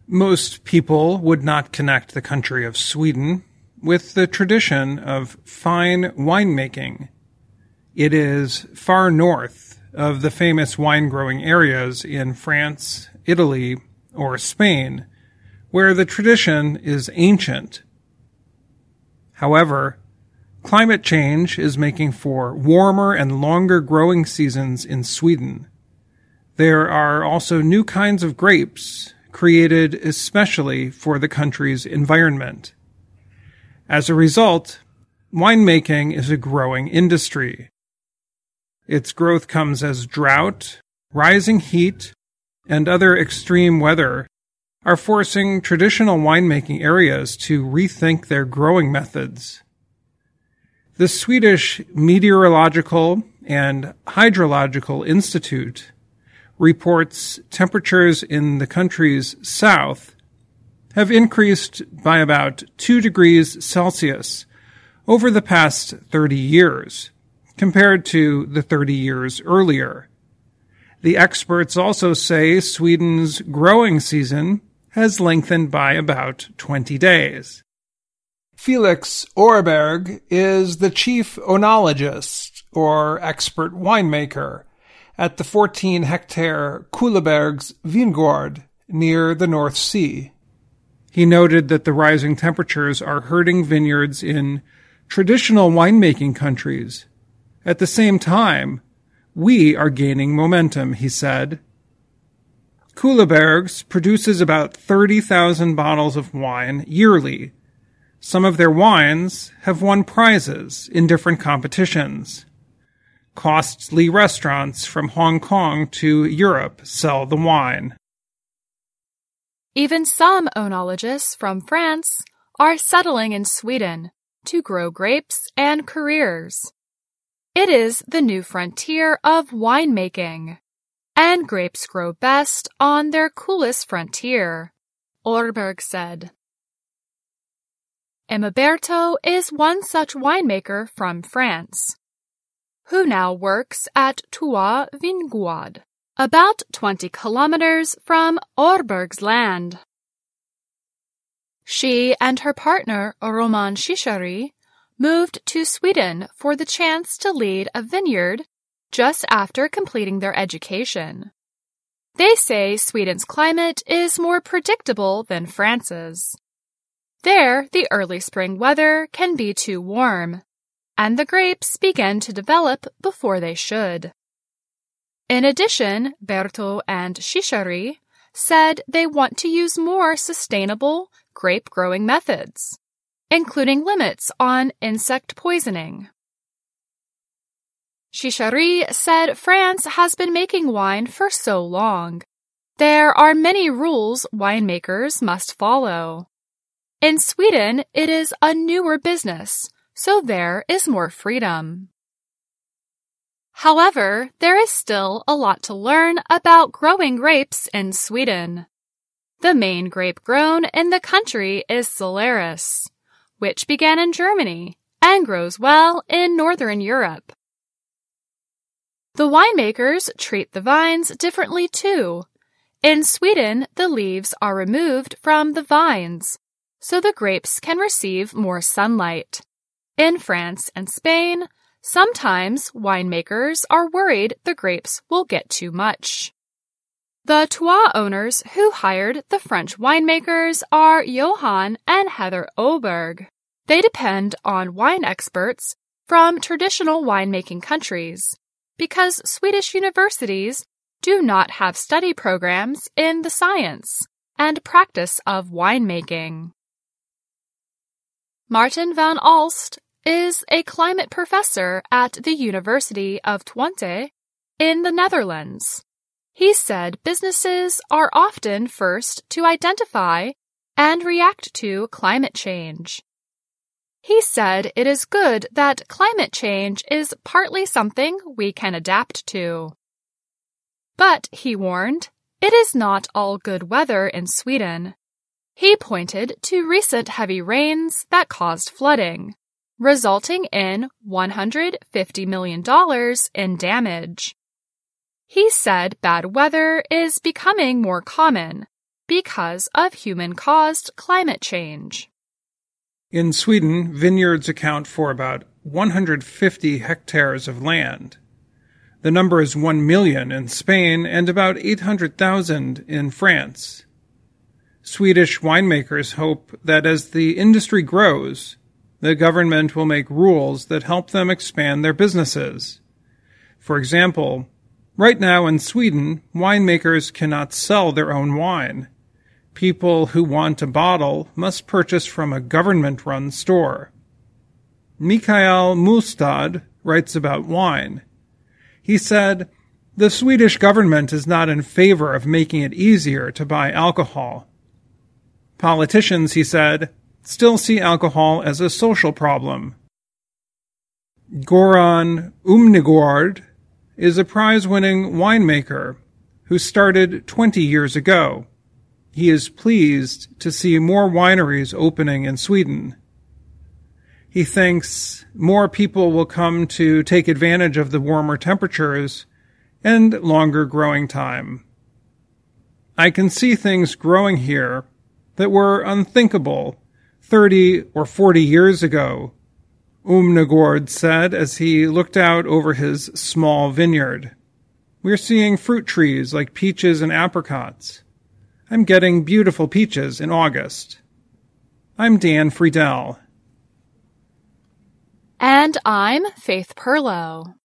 Most people would not connect the country of Sweden with the tradition of fine winemaking. It is far north of the famous wine-growing areas in France, Italy, or Spain, where the tradition is ancient. However, climate change is making for warmer and longer growing seasons in Sweden. There are also new kinds of grapes created especially for the country's environment. As a result, winemaking is a growing industry. Its growth comes as drought, rising heat, and other extreme weather are forcing traditional winemaking areas to rethink their growing methods. The Swedish Meteorological and Hydrological Institute reports temperatures in the country's south have increased by about 2 degrees Celsius over the past 30 years, compared to the 30 years earlier. The experts also say Sweden's growing season has lengthened by about 20 days. Felix Åberg is the chief oenologist, or expert winemaker, at the 14-hectare Kullabergs Vingård near the North Sea. He noted that the rising temperatures are hurting vineyards in traditional winemaking countries. At the same time, we are gaining momentum, he said. Kullabergs produces about 30,000 bottles of wine yearly. Some of their wines have won prizes in different competitions. Costly restaurants from Hong Kong to Europe sell the wine. Even some oenologists from France are settling in Sweden to grow grapes and careers. It is the new frontier of winemaking, and grapes grow best on their coolest frontier, Åberg said. Emiberto is one such winemaker from France, who now works at Trois Vingård, about 20 kilometers from Åberg's land. She and her partner, Roman Shishari, moved to Sweden for the chance to lead a vineyard just after completing their education. They say Sweden's climate is more predictable than France's. There, the early spring weather can be too warm, and the grapes begin to develop before they should. In addition, Berto and Shishari said they want to use more sustainable grape-growing methods, including limits on insect poisoning. Shishari said France has been making wine for so long. There are many rules winemakers must follow. In Sweden, it is a newer business, so there is more freedom. However, there is still a lot to learn about growing grapes in Sweden. The main grape grown in the country is Cellaris, which began in Germany and grows well in Northern Europe. The winemakers treat the vines differently too. In Sweden, the leaves are removed from the vines, so the grapes can receive more sunlight. In France and Spain, sometimes winemakers are worried the grapes will get too much. The Trois owners who hired the French winemakers are Johan and Heather Åberg. They depend on wine experts from traditional winemaking countries because Swedish universities do not have study programs in the science and practice of winemaking. Martin van Alst is a climate professor at the University of Twente in the Netherlands. He said businesses are often first to identify and react to climate change. He said it is good that climate change is partly something we can adapt to. But, he warned, it is not all good weather in Sweden. He pointed to recent heavy rains that caused flooding, resulting in $150 million in damage. He said bad weather is becoming more common, because of human-caused climate change. In Sweden, vineyards account for about 150 hectares of land. The number is 1 million in Spain and about 800,000 in France. Swedish winemakers hope that as the industry grows, the government will make rules that help them expand their businesses. For example, right now in Sweden, winemakers cannot sell their own wine. People who want a bottle must purchase from a government-run store. Mikael Mulstad writes about wine. He said, "The Swedish government is not in favor of making it easier to buy alcohol. Politicians," he said, "still see alcohol as a social problem." Goran Umnegård is a prize-winning winemaker who started 20 years ago. He is pleased to see more wineries opening in Sweden. He thinks more people will come to take advantage of the warmer temperatures and longer growing time. "I can see things growing here that were unthinkable 30 or 40 years ago," Umnegård said as he looked out over his small vineyard. "We're seeing fruit trees like peaches and apricots. I'm getting beautiful peaches in August." I'm Dan Friedel. And I'm Faith Perlow.